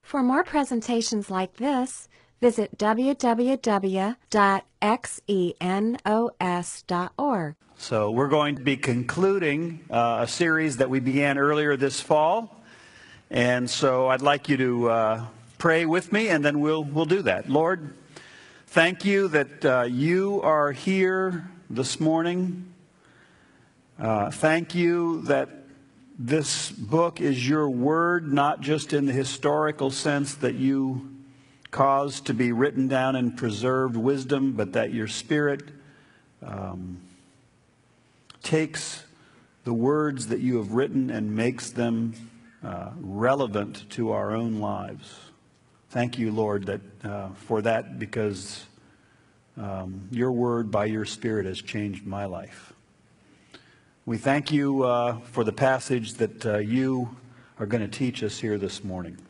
For more presentations like this, visit www.xenos.org. So we're going to be concluding a series that we began earlier this fall. And so I'd like you to pray with me, and then we'll do that. Lord, thank you that you are here this morning. Thank you that this book is your word, not just in the historical sense that you caused to be written down and preserved wisdom, but that your Spirit takes the words that you have written and makes them relevant to our own lives. Thank you, Lord, that for that, because your word by your Spirit has changed my life. We thank you for the passage that you are going to teach us here this morning.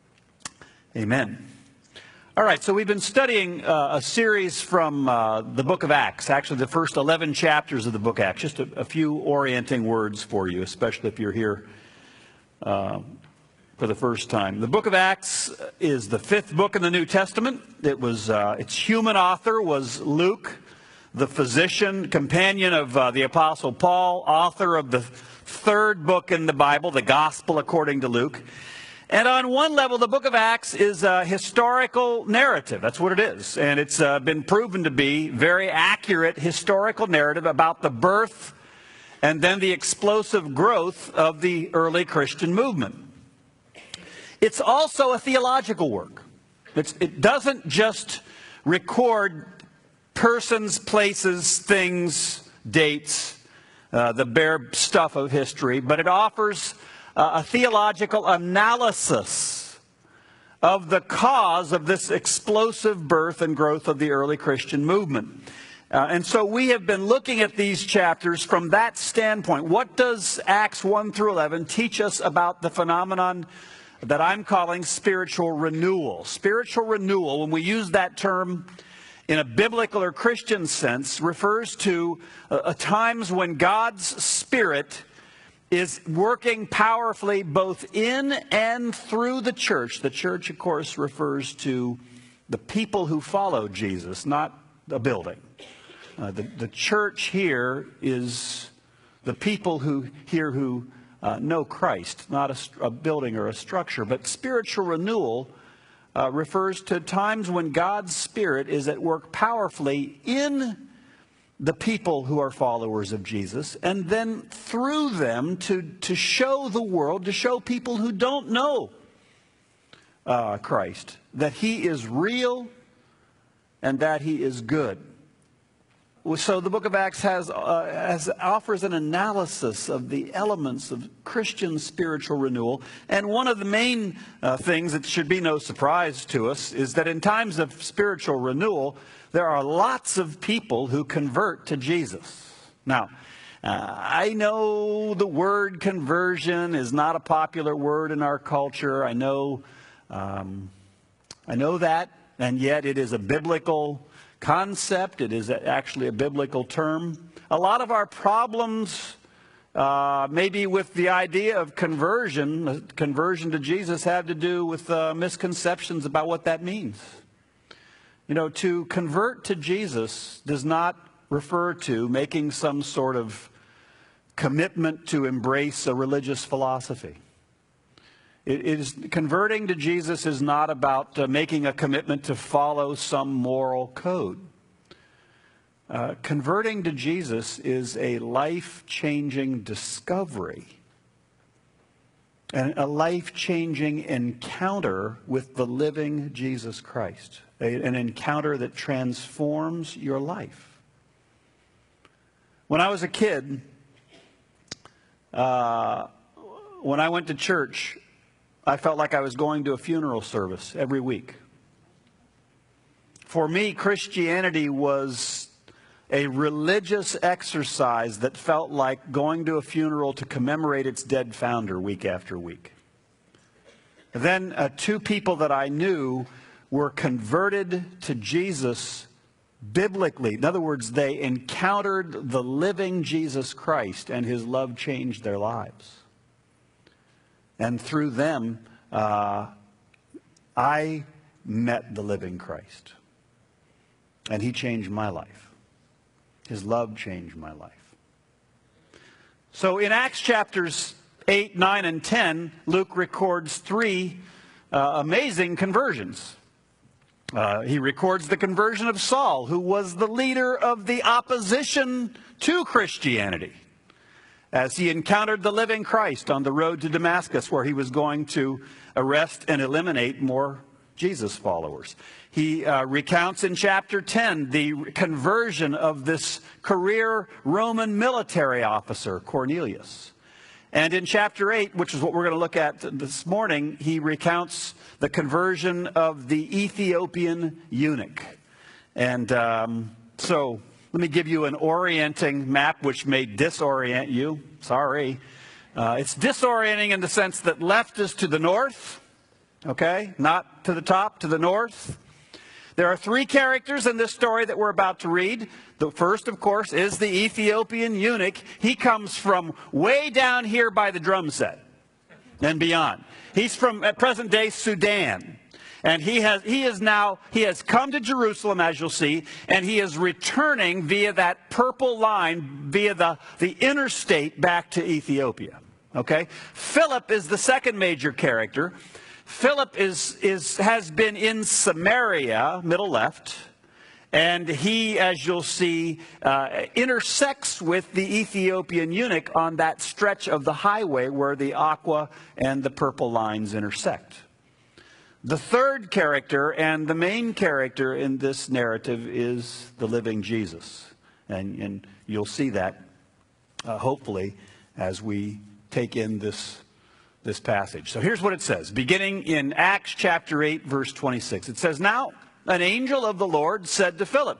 Amen. All right, so we've been studying a series from the book of Acts, actually the first 11 chapters of the book of Acts. Just a few orienting words for you, especially if you're here for the first time. The book of Acts is the fifth book in the New Testament. Its human author was Luke, the physician, companion of the Apostle Paul, author of the third book in the Bible, the Gospel according to Luke. And on one level, the book of Acts is a historical narrative. That's what it is. And it's been proven to be very accurate historical narrative about the birth and then the explosive growth of the early Christian movement. It's also a theological work. It doesn't just record persons, places, things, dates, the bare stuff of history, but it offers a theological analysis of the cause of this explosive birth and growth of the early Christian movement. And so we have been looking at these chapters from that standpoint. What does Acts 1 through 11 teach us about the phenomenon that I'm calling spiritual renewal? Spiritual renewal, when we use that term in a biblical or Christian sense, refers to times when God's Spirit is working powerfully both in and through the church. The church, of course, refers to the people who follow Jesus, not a building. The church here is the people who know Christ, not a building or a structure. But spiritual renewal refers to times when God's Spirit is at work powerfully in the people who are followers of Jesus, and then through them to show the world, to show people who don't know Christ, that He is real and that He is good. So the book of Acts offers an analysis of the elements of Christian spiritual renewal. And one of the main things that should be no surprise to us is that in times of spiritual renewal, there are lots of people who convert to Jesus. Now, I know the word conversion is not a popular word in our culture. I know that, and yet it is a biblical concept. It is actually a biblical term. A lot of our problems, maybe with the idea of conversion to Jesus, have to do with misconceptions about what that means. You know, to convert to Jesus does not refer to making some sort of commitment to embrace a religious philosophy. Converting to Jesus is not about making a commitment to follow some moral code. Converting to Jesus is a life-changing discovery and a life-changing encounter with the living Jesus Christ. An encounter that transforms your life. When I was a kid, when I went to church, I felt like I was going to a funeral service every week. For me, Christianity was a religious exercise that felt like going to a funeral to commemorate its dead founder week after week. Then two people that I knew were converted to Jesus biblically. In other words, they encountered the living Jesus Christ, and His love changed their lives. And through them, I met the living Christ. And he changed my life. His love changed my life. So in Acts chapters 8, 9, and 10, Luke records three amazing conversions. He records the conversion of Saul, who was the leader of the opposition to Christianity, as he encountered the living Christ on the road to Damascus, where he was going to arrest and eliminate more Jesus followers. He recounts in chapter 10 the conversion of this career Roman military officer, Cornelius. And in chapter 8, which is what we're going to look at this morning, he recounts the conversion of the Ethiopian eunuch. And so let me give you an orienting map which may disorient you. Sorry. It's disorienting in the sense that left is to the north, okay? Not to the top, to the north. There are three characters in this story that we're about to read. The first, of course, is the Ethiopian eunuch. He comes from way down here by the drum set and beyond. He's from present-day Sudan. And he has come to Jerusalem, as you'll see, and he is returning via that purple line, via the interstate back to Ethiopia. Okay? Philip is the second major character. Philip has been in Samaria, middle left, and he, as you'll see, intersects with the Ethiopian eunuch on that stretch of the highway where the aqua and the purple lines intersect. The third character and the main character in this narrative is the living Jesus. And you'll see that, hopefully, as we take in this passage. So here's what it says, beginning in Acts chapter 8, verse 26. It says, "Now an angel of the Lord said to Philip,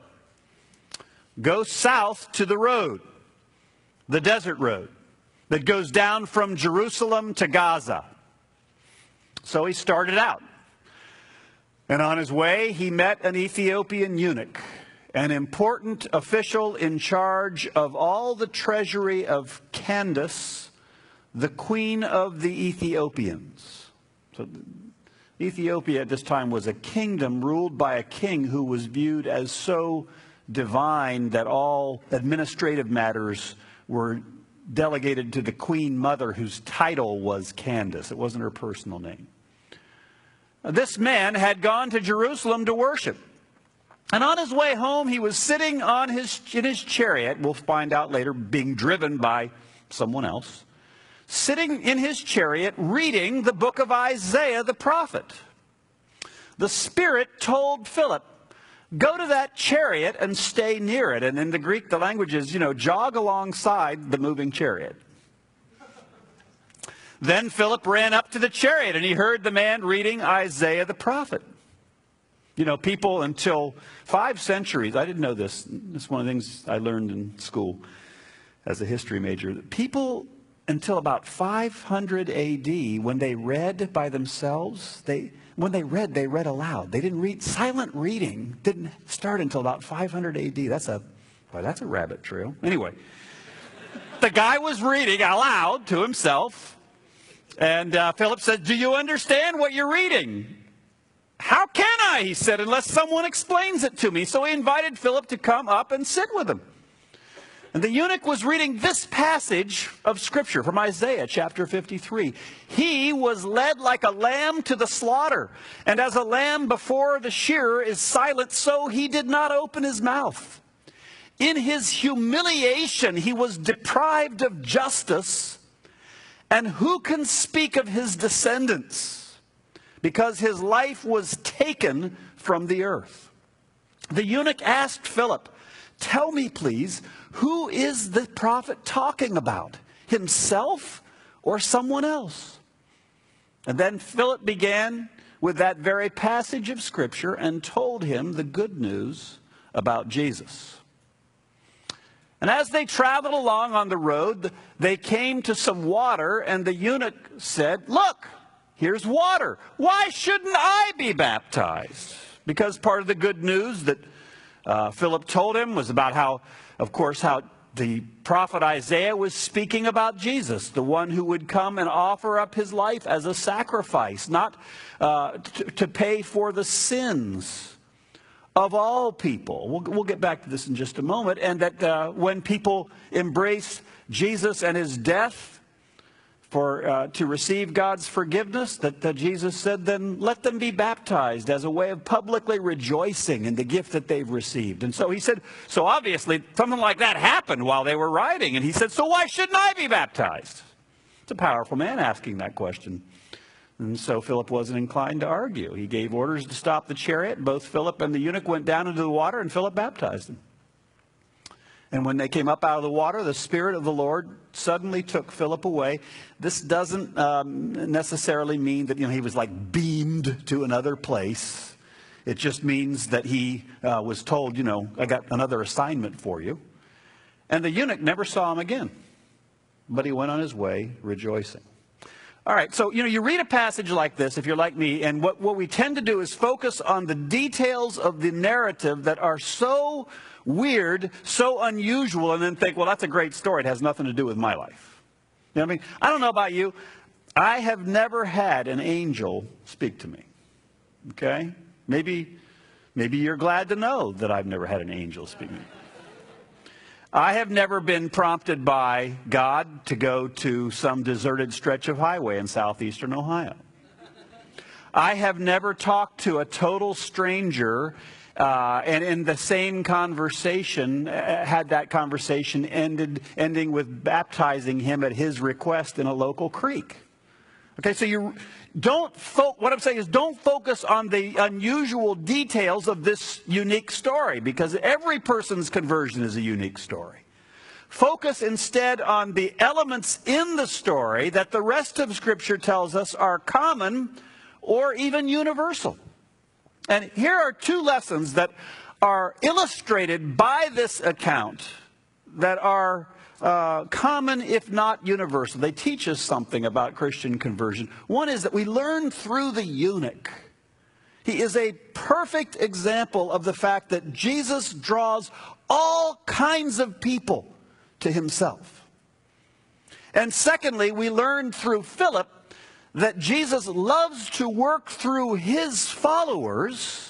'Go south to the road, the desert road, that goes down from Jerusalem to Gaza.' So he started out. And on his way, he met an Ethiopian eunuch, an important official in charge of all the treasury of Candace, the queen of the Ethiopians." So Ethiopia at this time was a kingdom ruled by a king who was viewed as so divine that all administrative matters were delegated to the queen mother, whose title was Candace. It wasn't her personal name. This man had gone to Jerusalem to worship. And on his way home, he was sitting in his chariot, we'll find out later, being driven by someone else, sitting in his chariot reading the book of Isaiah the prophet. The Spirit told Philip, "Go to that chariot and stay near it." And in the Greek, the language is, jog alongside the moving chariot. Then Philip ran up to the chariot and he heard the man reading Isaiah the prophet. People until 5 centuries, I didn't know this. This is one of the things I learned in school as a history major. People until about 500 AD, when they read by themselves, when they read aloud. They didn't read. Silent reading didn't start until about 500 AD. That's a rabbit trail. Anyway, the guy was reading aloud to himself. And Philip said, "Do you understand what you're reading?" "How can I," he said, "unless someone explains it to me?" So he invited Philip to come up and sit with him. And the eunuch was reading this passage of Scripture from Isaiah chapter 53. "He was led like a lamb to the slaughter, and as a lamb before the shearer is silent, so he did not open his mouth. In his humiliation he was deprived of justice. And who can speak of his descendants? Because his life was taken from the earth." The eunuch asked Philip, "Tell me, please, who is the prophet talking about? Himself or someone else?" And then Philip began with that very passage of Scripture and told him the good news about Jesus. And as they traveled along on the road, they came to some water, and the eunuch said, "Look, here's water. Why shouldn't I be baptized?" Because part of the good news that Philip told him was about how The prophet Isaiah was speaking about Jesus, the one who would come and offer up his life as a sacrifice, not to pay for the sins of all people. We'll get back to this in just a moment. And that when people embrace Jesus and his death to receive God's forgiveness, that Jesus said, then let them be baptized as a way of publicly rejoicing in the gift that they've received. And so he said, so obviously something like that happened while they were riding. And he said, so why shouldn't I be baptized? It's a powerful man asking that question. And so Philip wasn't inclined to argue. He gave orders to stop the chariot. Both Philip and the eunuch went down into the water, and Philip baptized him. And when they came up out of the water, the Spirit of the Lord suddenly took Philip away. This doesn't necessarily mean that he was like beamed to another place. It just means that he was told, I got another assignment for you. And the eunuch never saw him again, but he went on his way rejoicing. All right, so, you read a passage like this, if you're like me, and what we tend to do is focus on the details of the narrative that are so weird, so unusual, and then think, well, that's a great story. It has nothing to do with my life. You know what I mean? I don't know about you. I have never had an angel speak to me. Okay? Maybe you're glad to know that I've never had an angel speak to me. I have never been prompted by God to go to some deserted stretch of highway in southeastern Ohio. I have never talked to a total stranger and in the same conversation, had that conversation ending with baptizing him at his request in a local creek. Okay, so what I'm saying is don't focus on the unusual details of this unique story, because every person's conversion is a unique story. Focus instead on the elements in the story that the rest of Scripture tells us are common or even universal. And here are two lessons that are illustrated by this account that are common, if not universal. They teach us something about Christian conversion. One is that we learn through the eunuch. He is a perfect example of the fact that Jesus draws all kinds of people to himself. And secondly, we learn through Philip that Jesus loves to work through his followers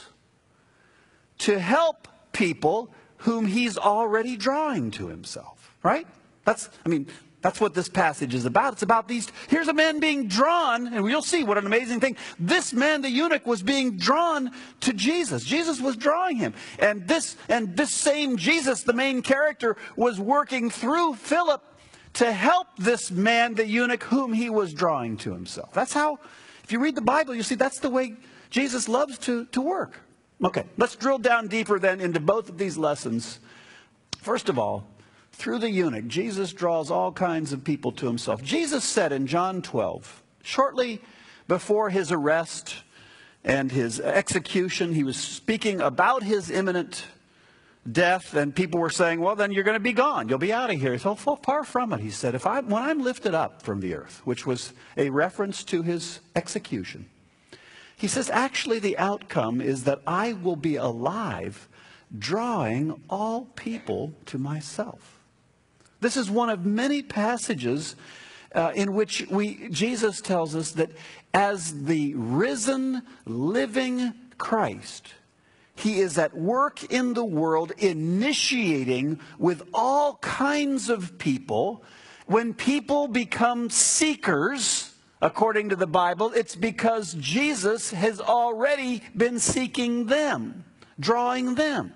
to help people whom he's already drawing to himself, right? That's what this passage is about. It's about here's a man being drawn, and you'll see what an amazing thing. This man, the eunuch, was being drawn to Jesus. Jesus was drawing him. And this same Jesus, the main character, was working through Philip to help this man, the eunuch, whom he was drawing to himself. That's how, if you read the Bible, you see that's the way Jesus loves to work. Okay, let's drill down deeper then into both of these lessons. First of all, through the eunuch, Jesus draws all kinds of people to himself. Jesus said in John 12, shortly before his arrest and his execution, he was speaking about his imminent death, and people were saying, well, then you're going to be gone. You'll be out of here. So far from it, he said, when I'm lifted up from the earth, which was a reference to his execution, he says, actually the outcome is that I will be alive, drawing all people to myself. This is one of many passages in which Jesus tells us that as the risen, living Christ, he is at work in the world, initiating with all kinds of people. When people become seekers, according to the Bible, it's because Jesus has already been seeking them, drawing them.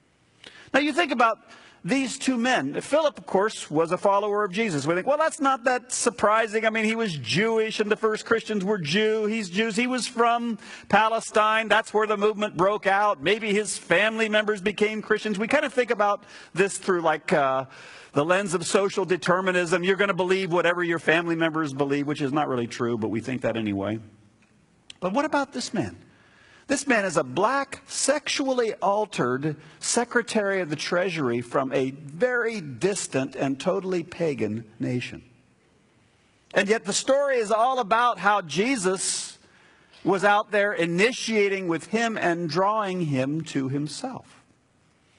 Now you think about these two men. Philip, of course, was a follower of Jesus. We think, well, that's not that surprising. I mean, he was Jewish, and the first Christians were He's Jews. He was from Palestine. That's where the movement broke out. Maybe his family members became Christians. We kind of think about this through the lens of social determinism. You're going to believe whatever your family members believe, which is not really true, but we think that anyway. But what about this man? This man is a black, sexually altered Secretary of the Treasury from a very distant and totally pagan nation. And yet the story is all about how Jesus was out there initiating with him and drawing him to himself.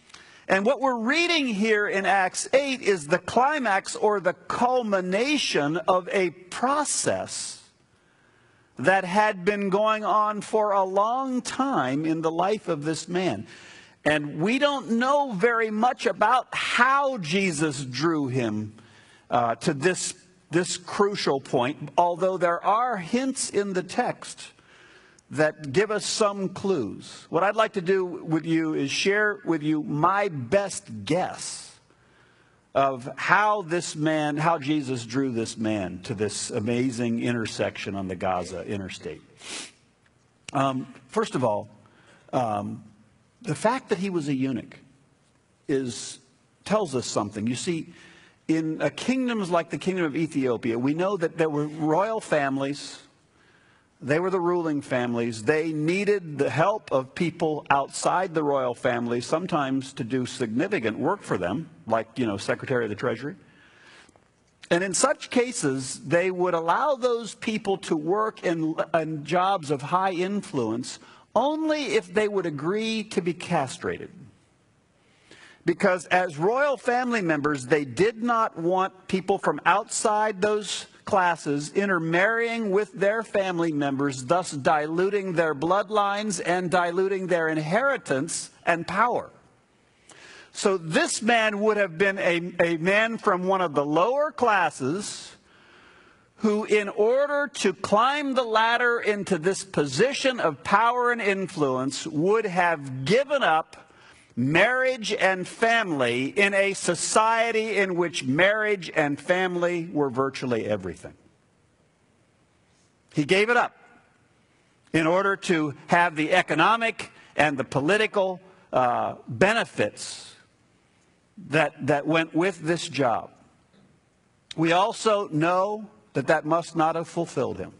And what we're reading here in Acts 8 is the climax or the culmination of a process that had been going on for a long time in the life of this man. And we don't know very much about how Jesus drew him to this crucial point, although there are hints in the text that give us some clues. What I'd like to do with you is share with you my best guess of how Jesus drew this man to this amazing intersection on the Gaza interstate. First of all, the fact that he was a eunuch tells us something. You see, in kingdoms like the kingdom of Ethiopia, we know that there were royal families. They were the ruling families. They needed the help of people outside the royal family, sometimes to do significant work for them, like, Secretary of the Treasury. And in such cases, they would allow those people to work in jobs of high influence only if they would agree to be castrated. Because as royal family members, they did not want people from outside those classes intermarrying with their family members, thus diluting their bloodlines and diluting their inheritance and power. So this man would have been a man from one of the lower classes who, in order to climb the ladder into this position of power and influence, would have given up marriage and family in a society in which marriage and family were virtually everything. He gave it up in order to have the economic and the political benefits that went with this job. We also know that must not have fulfilled him,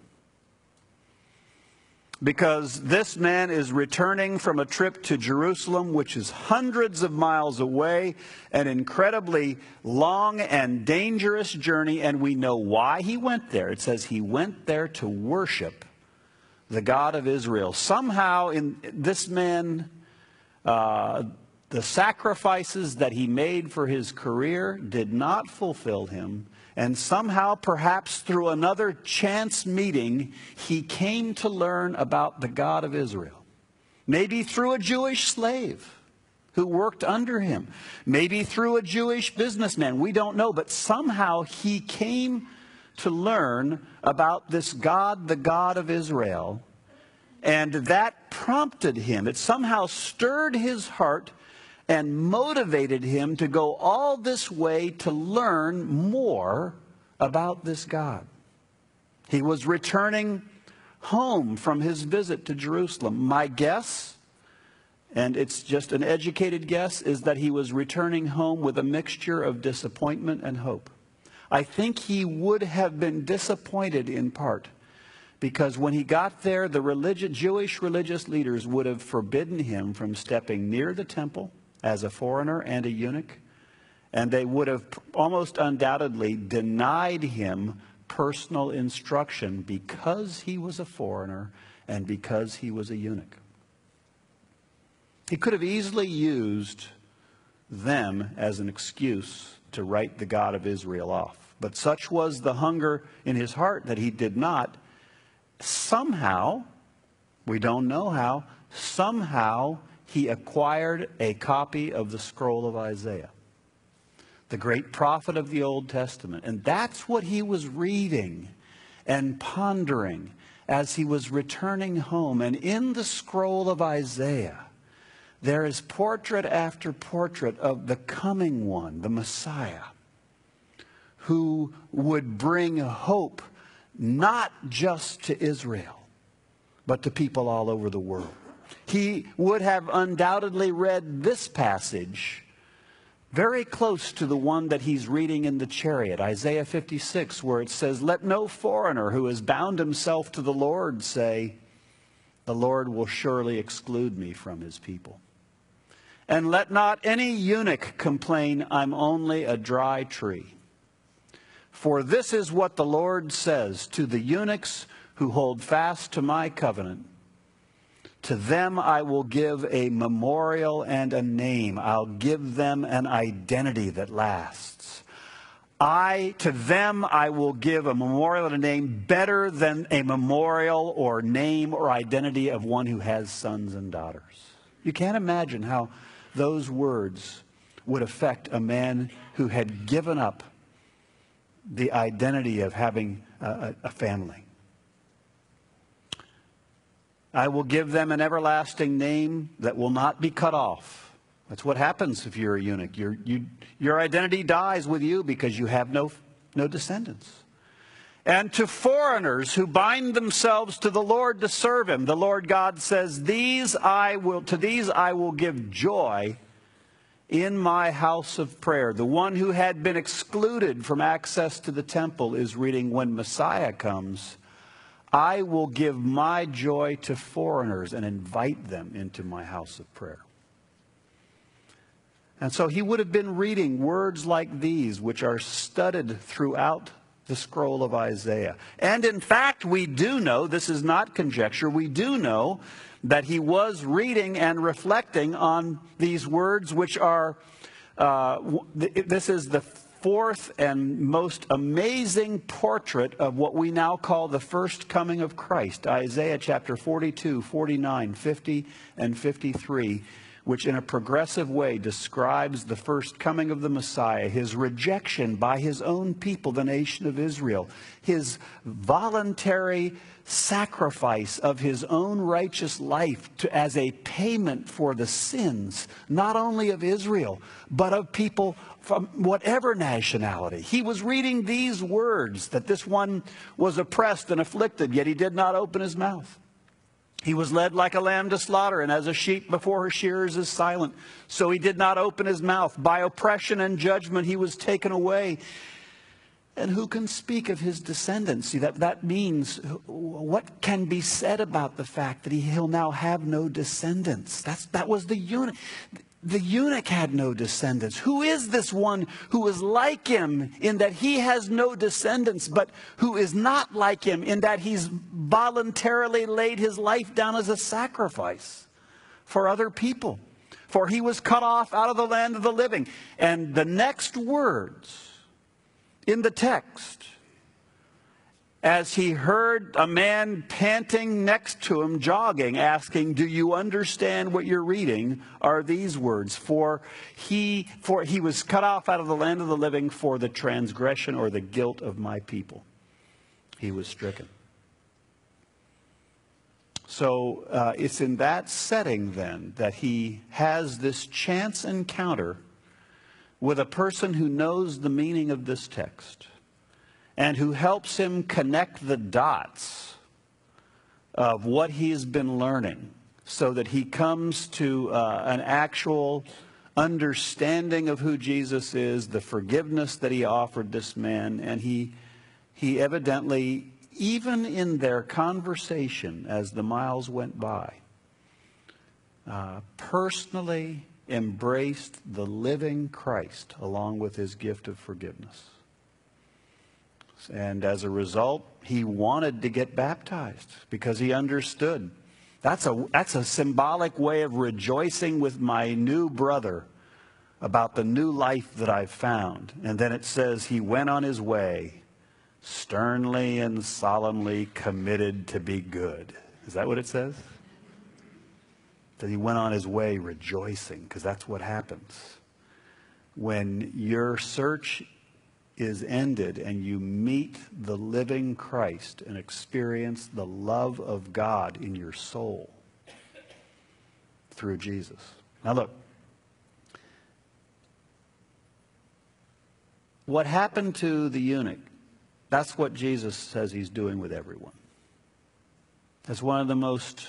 because this man is returning from a trip to Jerusalem, which is hundreds of miles away, an incredibly long and dangerous journey, and we know why he went there. It says he went there to worship the God of Israel. Somehow in this man, the sacrifices that he made for his career did not fulfill him. And somehow, perhaps through another chance meeting, he came to learn about the God of Israel. Maybe through a Jewish slave who worked under him. Maybe through a Jewish businessman. We don't know. But somehow he came to learn about this God, the God of Israel. And that prompted him. It somehow stirred his heart and motivated him to go all this way to learn more about this God. He was returning home from his visit to Jerusalem. My guess, and it's just an educated guess, is that he was returning home with a mixture of disappointment and hope. I think he would have been disappointed in part because when he got there, the Jewish religious leaders would have forbidden him from stepping near the temple as a foreigner and a eunuch, and they would have almost undoubtedly denied him personal instruction because he was a foreigner and because he was a eunuch. He could have easily used them as an excuse to write the God of Israel off, but such was the hunger in his heart that he did not. Somehow, we don't know how, somehow he acquired a copy of the scroll of Isaiah, the great prophet of the Old Testament. And that's what he was reading and pondering as he was returning home. And in the scroll of Isaiah, there is portrait after portrait of the coming one, the Messiah, who would bring hope not just to Israel, but to people all over the world. He would have undoubtedly read this passage very close to the one that he's reading in the chariot, Isaiah 56, where it says, "Let no foreigner who has bound himself to the Lord say, 'The Lord will surely exclude me from his people.' And let not any eunuch complain, 'I'm only a dry tree.' For this is what the Lord says to the eunuchs who hold fast to my covenant, To them I will give a memorial and a name. I'll give them an identity that lasts. To them I will give a memorial and a name better than a memorial or name or identity of one who has sons and daughters. You can't imagine how those words would affect a man who had given up the identity of having a family. I will give them an everlasting name that will not be cut off. That's what happens if you're a eunuch. Your identity dies with you because you have no descendants. And to foreigners who bind themselves to the Lord to serve him, the Lord God says, to these I will give joy in my house of prayer. The one who had been excluded from access to the temple is reading, when Messiah comes, I will give my joy to foreigners and invite them into my house of prayer. And so he would have been reading words like these, which are studded throughout the scroll of Isaiah. And in fact, we do know, this is not conjecture, we do know that he was reading and reflecting on these words, which are, this is the fourth and most amazing portrait of what we now call the first coming of Christ. Isaiah chapter 42, 49, 50, and 53, which in a progressive way describes the first coming of the Messiah, his rejection by his own people, the nation of Israel, his voluntary sacrifice of his own righteous life as a payment for the sins, not only of Israel, but of people from whatever nationality. He was reading these words, that this one was oppressed and afflicted, yet he did not open his mouth. He was led like a lamb to slaughter, and as a sheep before her shearers is silent, so he did not open his mouth. By oppression and judgment he was taken away. And who can speak of his descendants? See, that means, what can be said about the fact that he'll now have no descendants? That was the eunuch. The eunuch had no descendants. Who is this one who is like him in that he has no descendants, but who is not like him in that he's voluntarily laid his life down as a sacrifice for other people? For he was cut off out of the land of the living. And the next words in the text, as he heard a man panting next to him, jogging, asking, do you understand what you're reading, are these words, for he was cut off out of the land of the living for the transgression or the guilt of my people. He was stricken. So it's in that setting then that he has this chance encounter with a person who knows the meaning of this text and who helps him connect the dots of what he's been learning so that he comes to an actual understanding of who Jesus is, the forgiveness that he offered this man. And he evidently, even in their conversation as the miles went by, personally embraced the living Christ along with his gift of forgiveness. And as a result, he wanted to get baptized because he understood. That's a symbolic way of rejoicing with my new brother about the new life that I've found. And then it says he went on his way, sternly and solemnly committed to be good. Is that what it says? That he went on his way rejoicing, because that's what happens when your search is ended and you meet the living Christ and experience the love of God in your soul through Jesus. Now look, what happened to the eunuch, that's what Jesus says he's doing with everyone. That's one of the most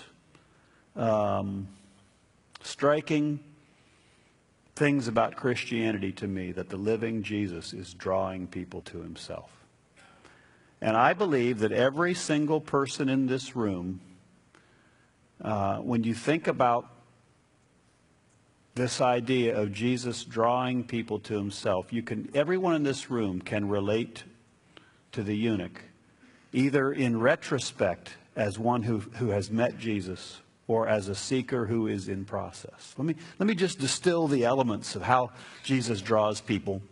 striking things about Christianity to me, that the living Jesus is drawing people to himself. And I believe that every single person in this room, when you think about this idea of Jesus drawing people to himself, everyone in this room can relate to the eunuch, either in retrospect as one who has met Jesus, or as a seeker who is in process. Let me just distill the elements of how Jesus draws people.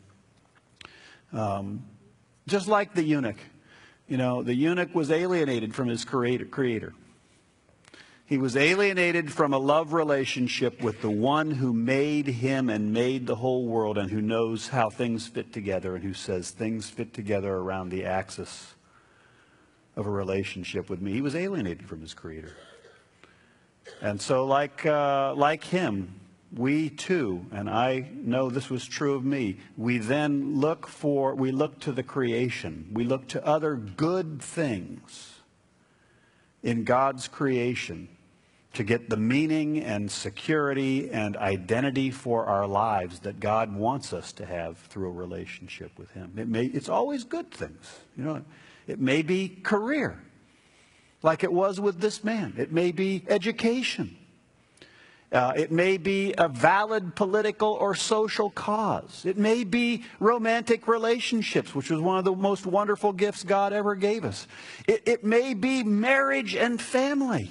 Just like the eunuch. The eunuch was alienated from his creator. He was alienated from a love relationship with the one who made him and made the whole world, and who knows how things fit together, and who says things fit together around the axis of a relationship with me. He was alienated from his creator. And so like him, we too, and I know this was true of me, we then look to the creation. We look to other good things in God's creation to get the meaning and security and identity for our lives that God wants us to have through a relationship with him. It's always good things. It may be career, like it was with this man. It may be education. It may be a valid political or social cause. It may be romantic relationships, which was one of the most wonderful gifts God ever gave us. It may be marriage and family.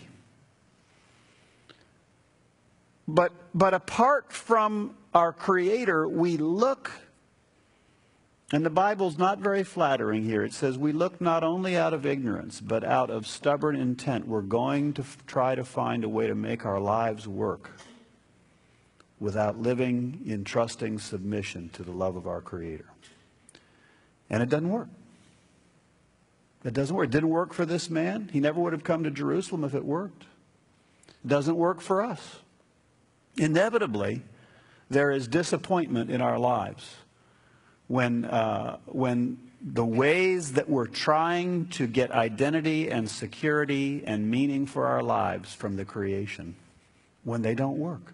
But apart from our Creator, we look, and the Bible's not very flattering here. It says we look not only out of ignorance, but out of stubborn intent. We're going to try to find a way to make our lives work without living in trusting submission to the love of our Creator. And it doesn't work. It doesn't work. It didn't work for this man. He never would have come to Jerusalem if it worked. It doesn't work for us. Inevitably, there is disappointment in our lives when the ways that we're trying to get identity and security and meaning for our lives from the creation, when they don't work.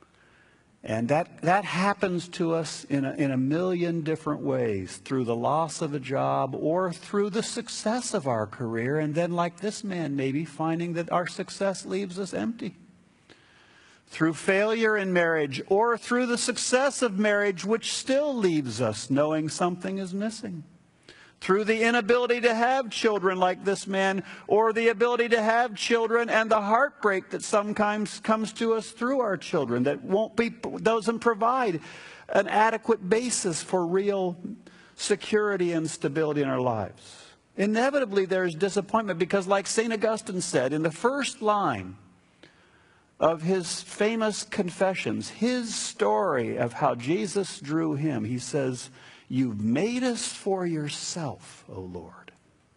And that happens to us in a million different ways, through the loss of a job or through the success of our career, and then, like this man, maybe finding that our success leaves us empty. Through failure in marriage, or through the success of marriage, which still leaves us knowing something is missing. Through the inability to have children like this man, or the ability to have children and the heartbreak that sometimes comes to us through our children that doesn't provide an adequate basis for real security and stability in our lives. Inevitably there's disappointment, because like St. Augustine said in the first line of his famous Confessions, his story of how Jesus drew him, he says, "You've made us for yourself, O Lord,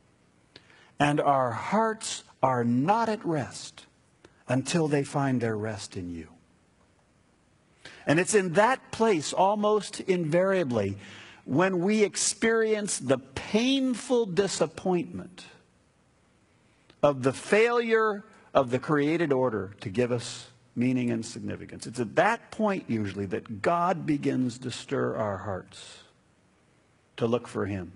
and our hearts are not at rest until they find their rest in you." And it's in that place, almost invariably, when we experience the painful disappointment of the failure of the created order to give us meaning and significance. It's at that point usually that God begins to stir our hearts to look for him.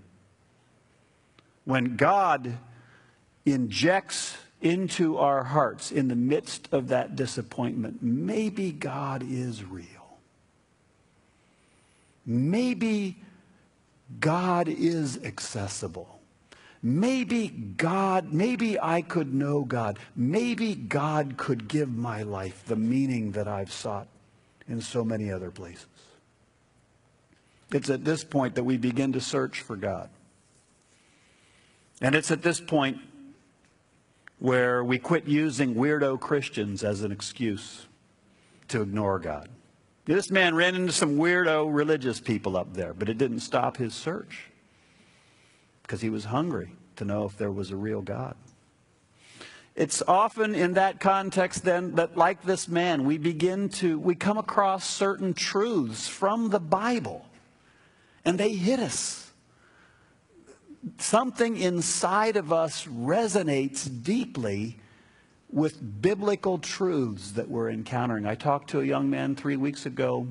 When God injects into our hearts in the midst of that disappointment, maybe God is real. Maybe God is accessible. Maybe I could know God. Maybe God could give my life the meaning that I've sought in so many other places. It's at this point that we begin to search for God. And it's at this point where we quit using weirdo Christians as an excuse to ignore God. This man ran into some weirdo religious people up there, but it didn't stop his search, because he was hungry to know if there was a real God. It's often in that context then that, like this man, we come across certain truths from the Bible, and they hit us. Something inside of us resonates deeply with biblical truths that we're encountering. I talked to a young man 3 weeks ago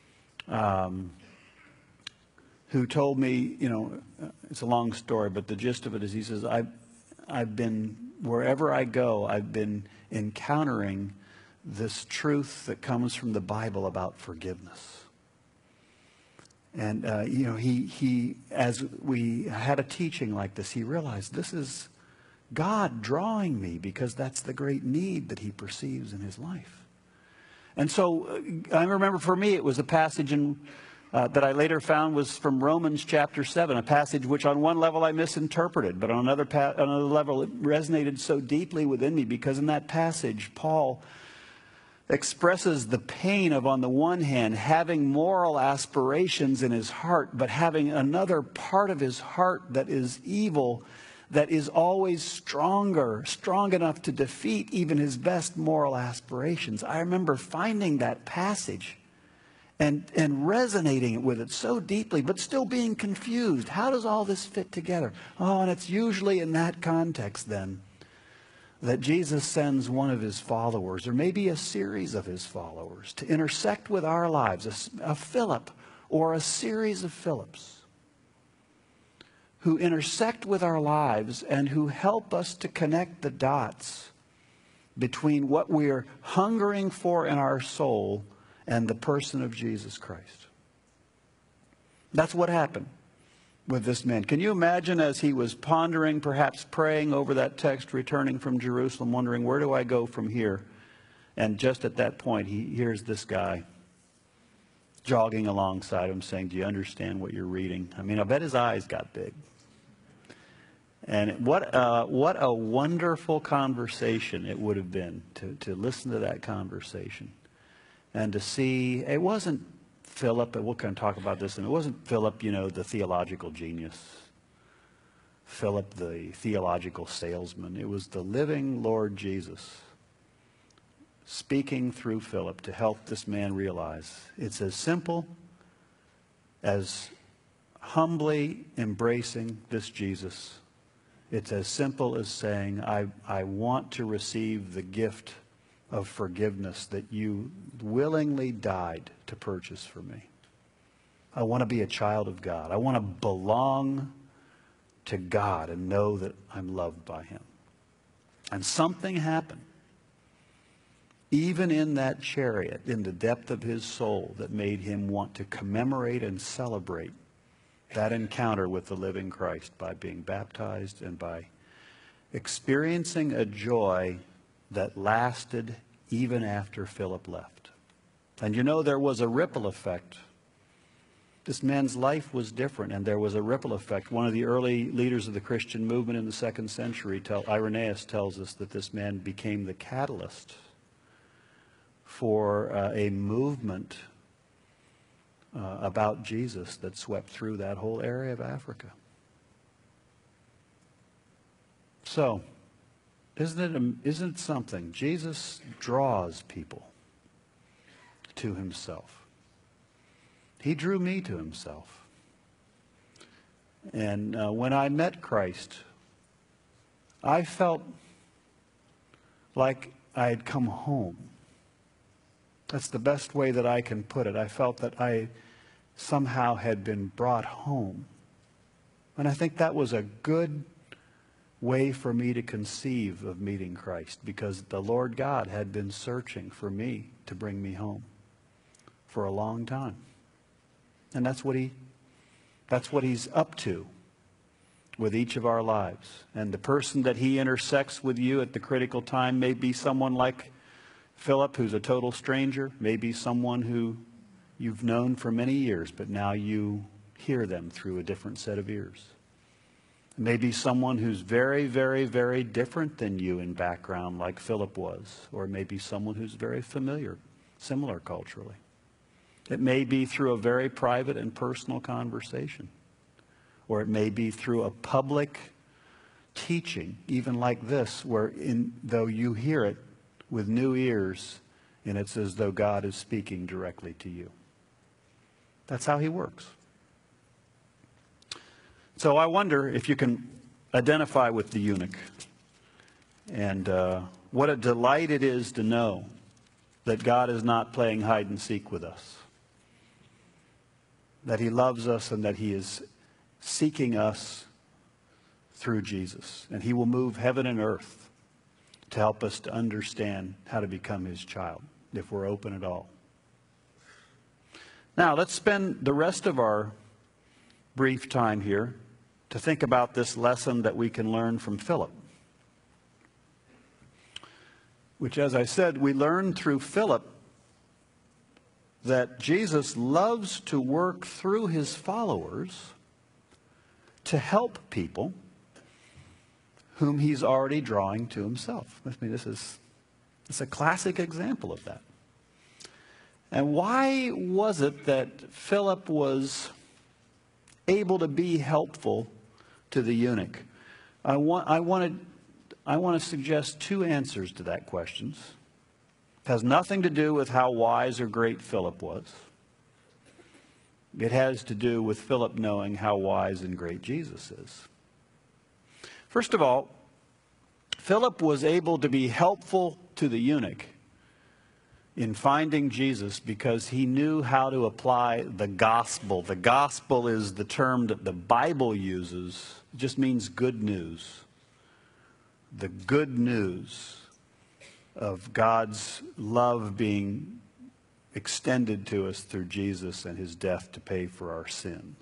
who told me, it's a long story, but the gist of it is, he says, I've been, wherever I go, I've been encountering this truth that comes from the Bible about forgiveness. And, he as we had a teaching like this, he realized this is God drawing me, because that's the great need that he perceives in his life. And so I remember for me it was a passage that I later found was from Romans chapter 7, a passage which on one level I misinterpreted, but on another level it resonated so deeply within me, because in that passage Paul expresses the pain of, on the one hand, having moral aspirations in his heart, but having another part of his heart that is evil, that is always strong enough to defeat even his best moral aspirations. I remember finding that passage and resonating with it so deeply, but still being confused. How does all this fit together? Oh, and it's usually in that context then that Jesus sends one of his followers, or maybe a series of his followers, to intersect with our lives, a Philip or a series of Philips, who intersect with our lives and who help us to connect the dots between what we're hungering for in our soul and the person of Jesus Christ. That's what happened with this man. Can you imagine, as he was pondering, perhaps praying over that text, returning from Jerusalem, wondering, where do I go from here? And just at that point, he hears this guy jogging alongside him saying, do you understand what you're reading? I mean, I bet his eyes got big. And what a wonderful conversation it would have been to listen to that conversation and to see, it wasn't Philip, and we'll kind of talk about this, and it wasn't Philip, the theological genius, Philip, the theological salesman. It was the living Lord Jesus speaking through Philip to help this man realize it's as simple as humbly embracing this Jesus. It's as simple as saying, I want to receive the gift of forgiveness that you willingly died to purchase for me. I want to be a child of God. I want to belong to God and know that I'm loved by him. And something happened, even in that chariot, in the depth of his soul, that made him want to commemorate and celebrate that encounter with the living Christ by being baptized and by experiencing a joy that lasted even after Philip left. And there was a ripple effect. This man's life was different, and there was a ripple effect. One of the early leaders of the Christian movement in the 2nd century, Irenaeus, tells us that this man became the catalyst for a movement about Jesus that swept through that whole area of Africa. So, isn't it something? Jesus draws people to himself. He drew me to himself. And when I met Christ, I felt like I had come home. That's the best way that I can put it. I felt that I somehow had been brought home. And I think that was a good way for me to conceive of meeting Christ, because the Lord God had been searching for me to bring me home for a long time. And that's what he's up to with each of our lives. And the person that he intersects with you at the critical time may be someone like Philip, who's a total stranger, may be someone who you've known for many years, but now you hear them through a different set of ears. Maybe someone who's very, very, very different than you in background, like Philip was. Or maybe someone who's very familiar, similar culturally. It may be through a very private and personal conversation. Or it may be through a public teaching, even like this, where though you hear it with new ears, and it's as though God is speaking directly to you. That's how he works. So I wonder if you can identify with the eunuch, and what a delight it is to know that God is not playing hide and seek with us, that he loves us and that he is seeking us through Jesus, and he will move heaven and earth to help us to understand how to become his child if we're open at all. Now let's spend the rest of our brief time here to think about this lesson that we can learn from Philip. which, as I said, we learn through Philip that Jesus loves to work through his followers to help people whom he's already drawing to himself. I mean, it's a classic example of that. And why was it that Philip was able to be helpful to the eunuch? I want to suggest two answers to that question. It has nothing to do with how wise or great Philip was. It has to do with Philip knowing how wise and great Jesus is. First of all, Philip was able to be helpful to the eunuch in finding Jesus because he knew how to apply the gospel. The gospel is the term that the Bible uses. It just means good news. The good news of God's love being extended to us through Jesus and his death to pay for our sins.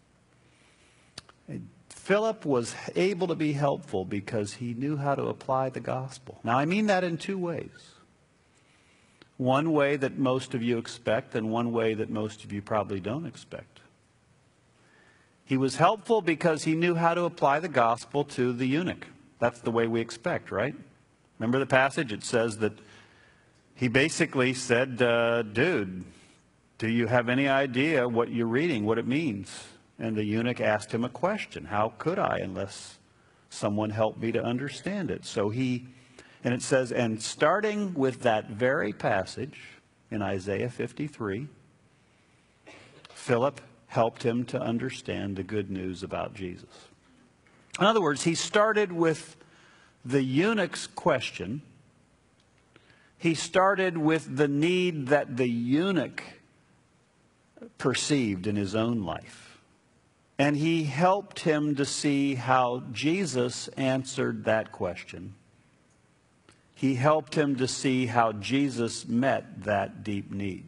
And Philip was able to be helpful because he knew how to apply the gospel. Now, I mean that in two ways. One way that most of you expect, and one way that most of you probably don't expect. He was helpful because he knew how to apply the gospel to the eunuch. That's the way we expect, right? Remember the passage? It says that he basically said, dude, do you have any idea what you're reading, what it means? And the eunuch asked him a question. How could I unless someone helped me to understand it? And it says, and starting with that very passage in Isaiah 53, Philip helped him to understand the good news about Jesus. In other words, he started with the eunuch's question. He started with the need that the eunuch perceived in his own life. And he helped him to see how Jesus answered that question. He helped him to see how Jesus met that deep need.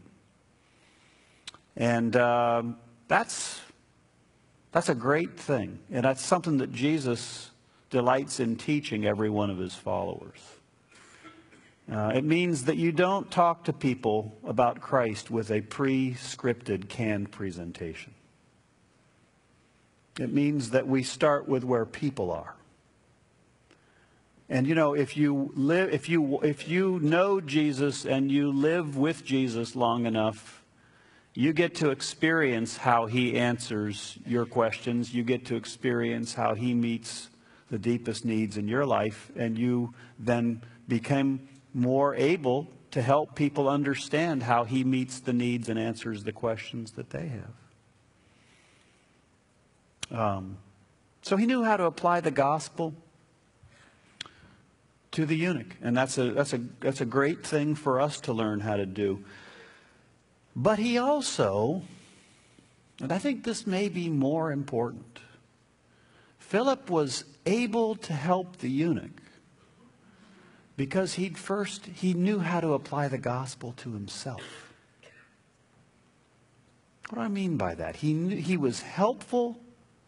And that's a great thing. And that's something that Jesus delights in teaching every one of his followers. It means that you don't talk to people about Christ with a pre-scripted, canned presentation. It means that we start with where people are. And you know, if you know Jesus and you live with Jesus long enough, you get to experience how he answers your questions. You get to experience how he meets the deepest needs in your life, and you then become more able to help people understand how he meets the needs and answers the questions that they have. So he knew how to apply the gospel to the eunuch, and that's a great thing for us to learn how to do. But he also, and I think this may be more important, Philip was able to help the eunuch because he knew how to apply the gospel to himself. What do I mean by that? He was helpful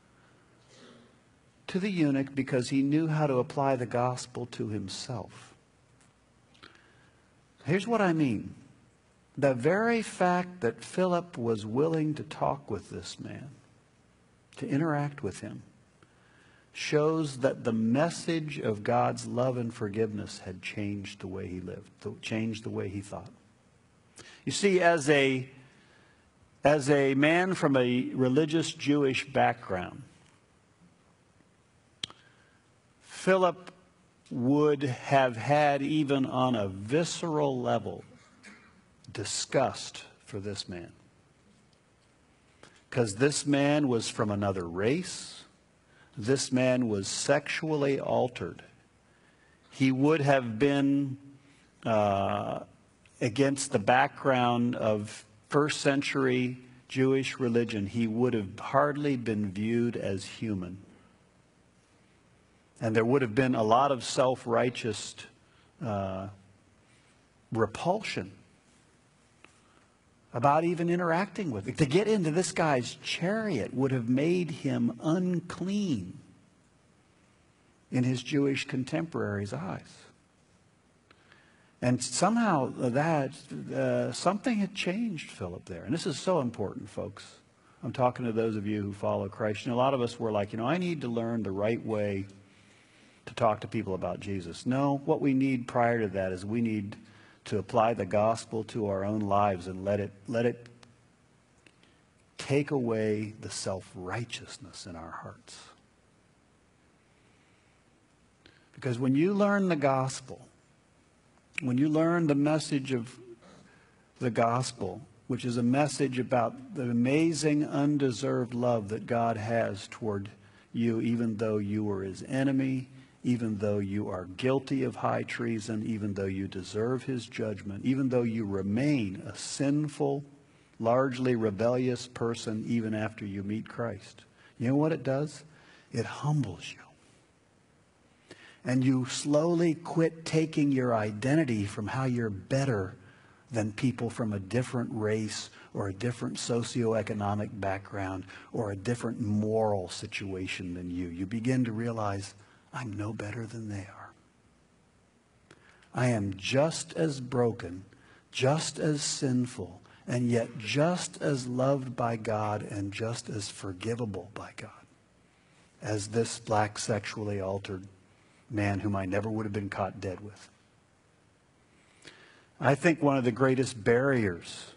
to the eunuch because he knew how to apply the gospel to himself. Here's what I mean. The very fact that Philip was willing to talk with this man, to interact with him, shows that the message of God's love and forgiveness had changed the way he lived, changed the way he thought. You see, as a man from a religious Jewish background, Philip would have had, even on a visceral level, disgust for this man. Because this man was from another race. This man was sexually altered. He would have been against the background of first century Jewish religion. He would have hardly been viewed as human. And there would have been a lot of self-righteous repulsion about even interacting with it. To get into this guy's chariot would have made him unclean in his Jewish contemporaries' eyes. And somehow something had changed Philip there. And this is so important, folks. I'm talking to those of you who follow Christ. You know, a lot of us were like, I need to learn the right way to talk to people about Jesus. No, what we need prior to that is we need to apply the gospel to our own lives and let it take away the self-righteousness in our hearts. Because when you learn the gospel, when you learn the message of the gospel, which is a message about the amazing undeserved love that God has toward you, even though you were his enemy, even though you are guilty of high treason, even though you deserve his judgment, even though you remain a sinful, largely rebellious person even after you meet Christ. You know what it does? It humbles you. And you slowly quit taking your identity from how you're better than people from a different race or a different socioeconomic background or a different moral situation than you. You begin to realize, I'm no better than they are. I am just as broken, just as sinful, and yet just as loved by God and just as forgivable by God as this black sexually altered man whom I never would have been caught dead with. I think one of the greatest barriers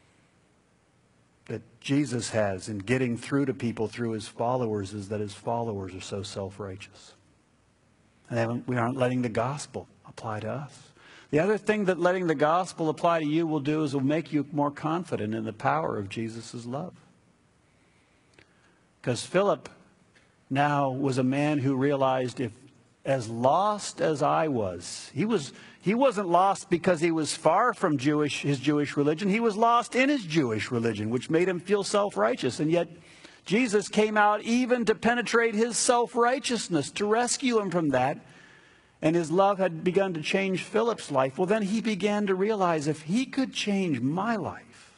that Jesus has in getting through to people through his followers is that his followers are so self-righteous. And we aren't letting the gospel apply to us. The other thing that letting the gospel apply to you will do is will make you more confident in the power of Jesus' love. Because Philip now was a man who realized, if as lost as I was, he wasn't lost because he was far from his Jewish religion. He was lost in his Jewish religion, which made him feel self-righteous. And yet Jesus came out even to penetrate his self-righteousness, to rescue him from that. And his love had begun to change Philip's life. Well, then he began to realize, if he could change my life,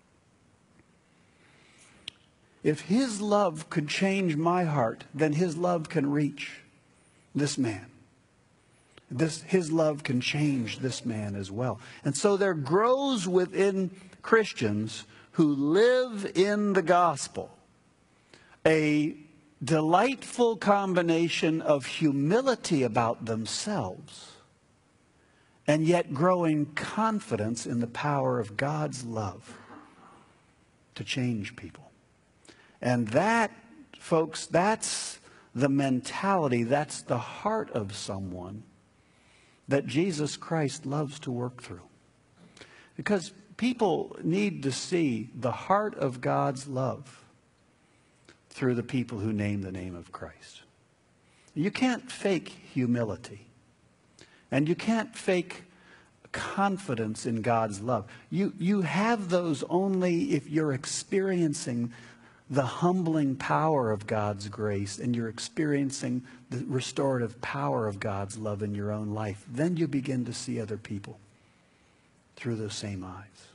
if his love could change my heart, then his love can reach this man. His love can change this man as well. And so there grows within Christians who live in the gospel a delightful combination of humility about themselves and yet growing confidence in the power of God's love to change people. And that, folks, that's the mentality, that's the heart of someone that Jesus Christ loves to work through. Because people need to see the heart of God's love through the people who name the name of Christ. You can't fake humility. And you can't fake confidence in God's love. You have those only if you're experiencing the humbling power of God's grace and you're experiencing the restorative power of God's love in your own life. Then you begin to see other people through those same eyes.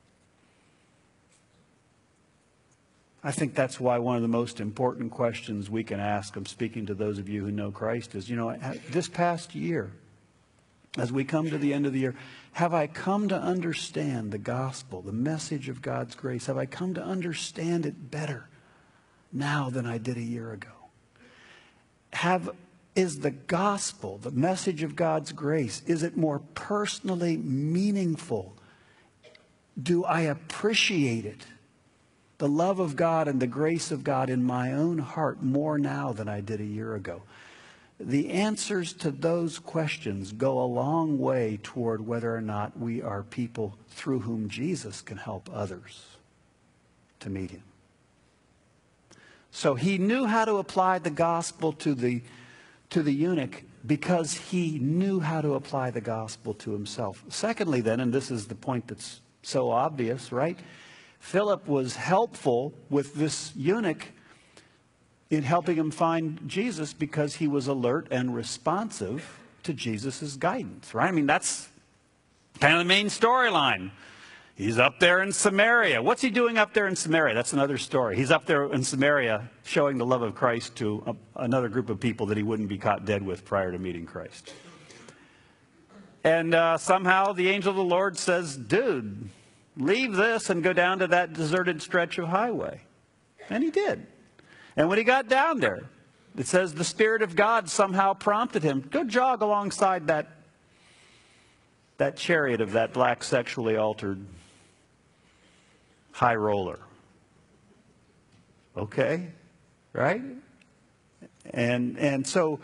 I think that's why one of the most important questions we can ask, I'm speaking to those of you who know Christ, is, this past year, as we come to the end of the year, have I come to understand the gospel, the message of God's grace? Have I come to understand it better now than I did a year ago? Is the gospel, the message of God's grace, is it more personally meaningful? Do I appreciate it, the love of God and the grace of God in my own heart more now than I did a year ago? The answers to those questions go a long way toward whether or not we are people through whom Jesus can help others to meet him. So he knew how to apply the gospel to the eunuch because he knew how to apply the gospel to himself. Secondly then, and this is the point that's so obvious, right? Philip was helpful with this eunuch in helping him find Jesus because he was alert and responsive to Jesus' guidance, right? I mean, that's kind of the main storyline. He's up there in Samaria. What's he doing up there in Samaria? That's another story. He's up there in Samaria showing the love of Christ to another group of people that he wouldn't be caught dead with prior to meeting Christ. And somehow the angel of the Lord says, dude, leave this and go down to that deserted stretch of highway. And he did. And when he got down there, it says the Spirit of God somehow prompted him, go jog alongside that chariot of that black sexually altered high roller. Okay, right? And so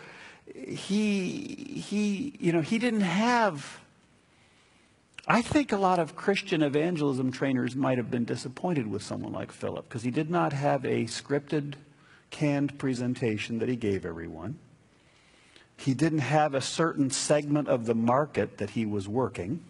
he didn't have. I think a lot of Christian evangelism trainers might have been disappointed with someone like Philip because he did not have a scripted, canned presentation that he gave everyone. He didn't have a certain segment of the market that he was working.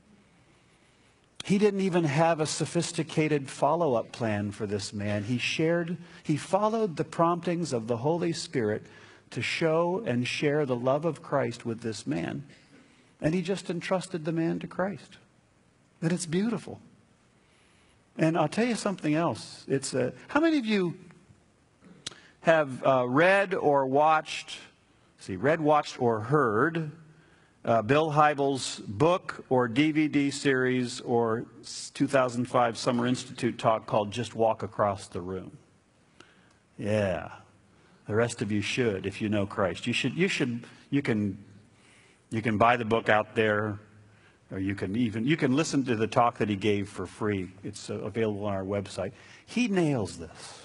He didn't even have a sophisticated follow-up plan for this man. He followed the promptings of the Holy Spirit to show and share the love of Christ with this man. And he just entrusted the man to Christ. And it's beautiful. And I'll tell you something else. How many of you have read, watched, or heard Bill Hybels' book or DVD series or 2005 Summer Institute talk called Just Walk Across the Room? Yeah. The rest of you should, if you know Christ. You can buy the book out there, or you can listen to the talk that he gave for free. It's available on our website. He nails this.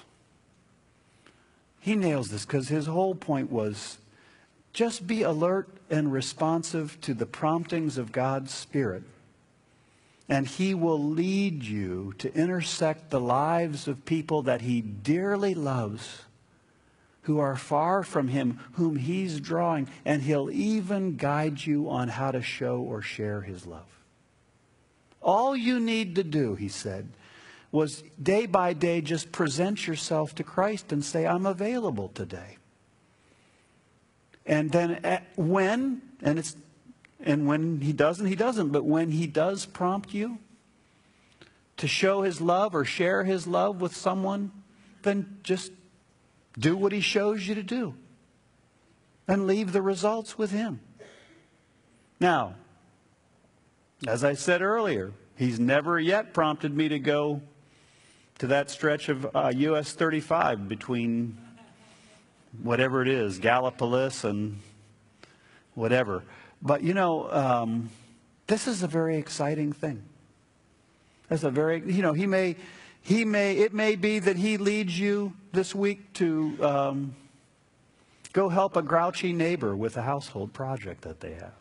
He nails this because his whole point was just be alert and responsive to the promptings of God's Spirit, and he will lead you to intersect the lives of people that he dearly loves, who are far from him, whom he's drawing, and he'll even guide you on how to show or share his love. All you need to do, he said, was day by day just present yourself to Christ and say, I'm available today. And then when he doesn't, he doesn't. But when he does prompt you to show his love or share his love with someone, then just do what he shows you to do and leave the results with him. Now, as I said earlier, he's never yet prompted me to go to that stretch of US 35 between whatever it is, Gallipolis and whatever. But this is a very exciting thing. That's a very, it may be that he leads you this week to go help a grouchy neighbor with a household project that they have.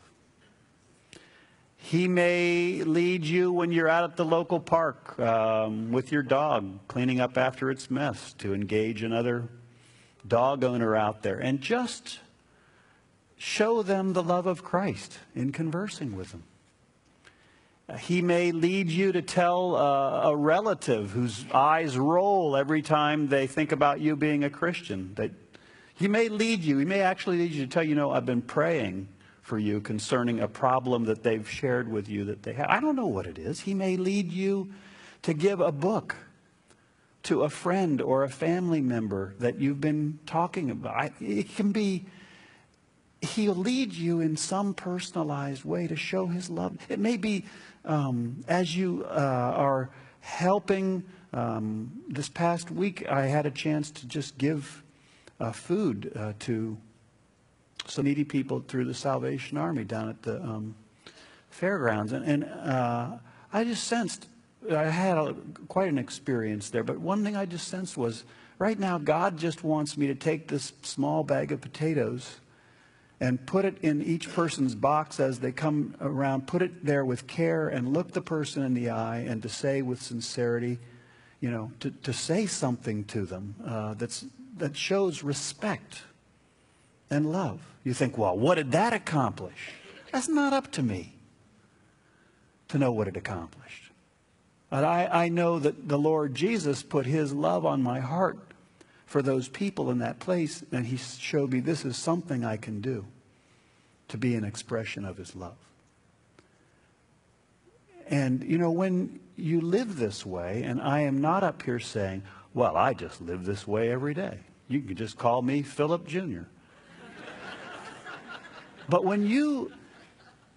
He may lead you when you're out at the local park with your dog cleaning up after its mess to engage another dog owner out there and just show them the love of Christ in conversing with them. He may lead you to tell a relative whose eyes roll every time they think about you being a Christian. That he may actually lead you to tell, I've been praying for you concerning a problem that they've shared with you that they have. I don't know what it is. He may lead you to give a book to a friend or a family member that you've been talking about. It can be, he'll lead you in some personalized way to show his love. It may be as you are helping. This past week, I had a chance to just give food to some needy people through the Salvation Army down at the fairgrounds. And I just sensed, I had quite an experience there, but one thing I just sensed was, right now, God just wants me to take this small bag of potatoes and put it in each person's box as they come around, put it there with care and look the person in the eye and to say with sincerity, to say something to them that shows respect and love. You think, well, what did that accomplish? That's not up to me to know what it accomplished. But I know that the Lord Jesus put his love on my heart for those people in that place, and he showed me this is something I can do to be an expression of his love. And, when you live this way, and I am not up here saying, well, I just live this way every day. You can just call me Philip Jr. But when you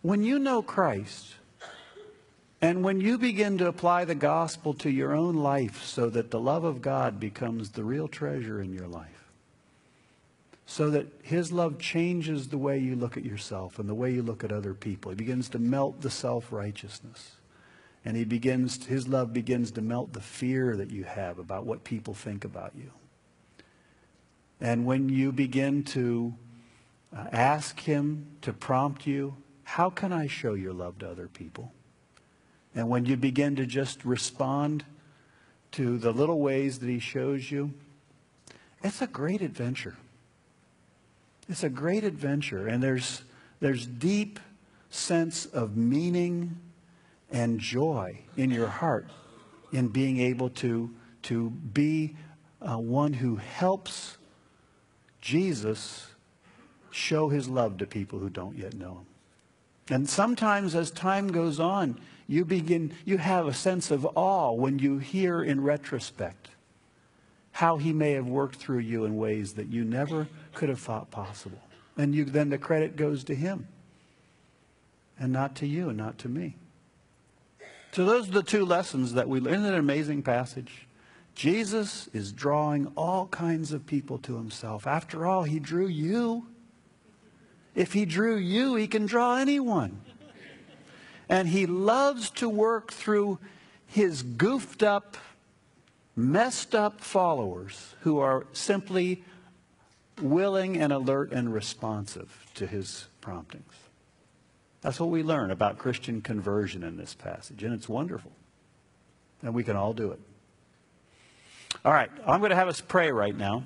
when you know Christ, and when you begin to apply the gospel to your own life so that the love of God becomes the real treasure in your life, so that his love changes the way you look at yourself and the way you look at other people. He begins to melt the self-righteousness. And his love begins to melt the fear that you have about what people think about you. And when you begin to ask him to prompt you, how can I show your love to other people? And when you begin to just respond to the little ways that he shows you, it's a great adventure. It's a great adventure. And there's deep sense of meaning and joy in your heart in being able to be one who helps Jesus show his love to people who don't yet know him. And sometimes as time goes on, you have a sense of awe when you hear in retrospect how he may have worked through you in ways that you never could have thought possible. And then the credit goes to him and not to you and not to me. So those are the two lessons that we learn. Isn't it an amazing passage? Jesus is drawing all kinds of people to himself. After all, he drew you. If he drew you, he can draw anyone. And he loves to work through his goofed up, messed up followers who are simply willing and alert and responsive to his promptings. That's what we learn about Christian conversion in this passage, and it's wonderful. And we can all do it. All right, I'm going to have us pray right now.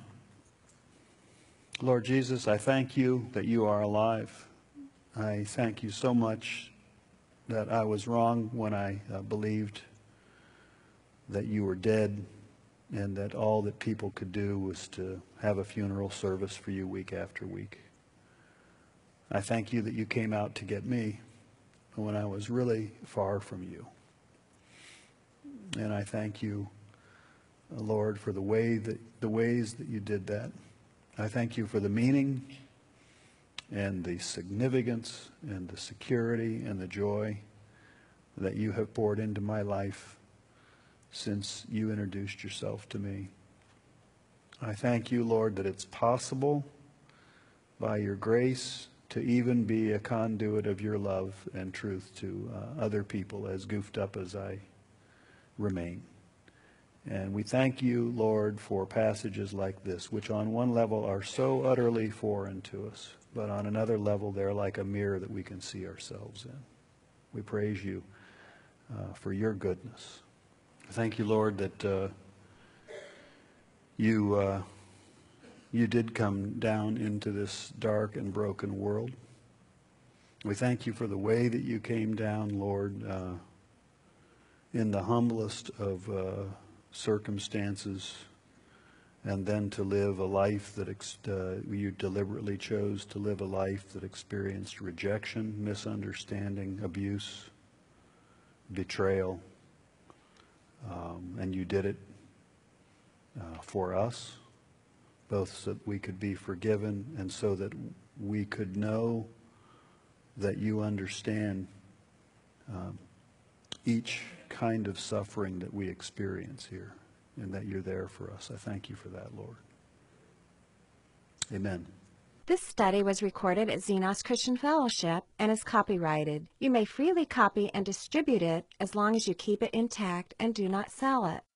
Lord Jesus, I thank you that you are alive. I thank you so much that I was wrong when I believed that you were dead and that all that people could do was to have a funeral service for you week after week. I thank you that you came out to get me when I was really far from you. And I thank you, Lord, for the ways that you did that. I thank you for the meaning and the significance and the security and the joy that you have poured into my life since you introduced yourself to me. I thank you, Lord, that it's possible by your grace to even be a conduit of your love and truth to other people, as goofed up as I remain. And we thank you, Lord, for passages like this, which on one level are so utterly foreign to us, but on another level they're like a mirror that we can see ourselves in. We praise you for your goodness. Thank you, Lord, that you did come down into this dark and broken world. We thank you for the way that you came down, Lord, in the humblest of circumstances, and then to live a life that you deliberately chose to live a life that experienced rejection, misunderstanding, abuse, betrayal, and you did it for us, both so that we could be forgiven and so that we could know that you understand each kind of suffering that we experience here, and that you're there for us. I thank you for that, Lord. Amen. This study was recorded at Xenos Christian Fellowship and is copyrighted. You may freely copy and distribute it as long as you keep it intact and do not sell it.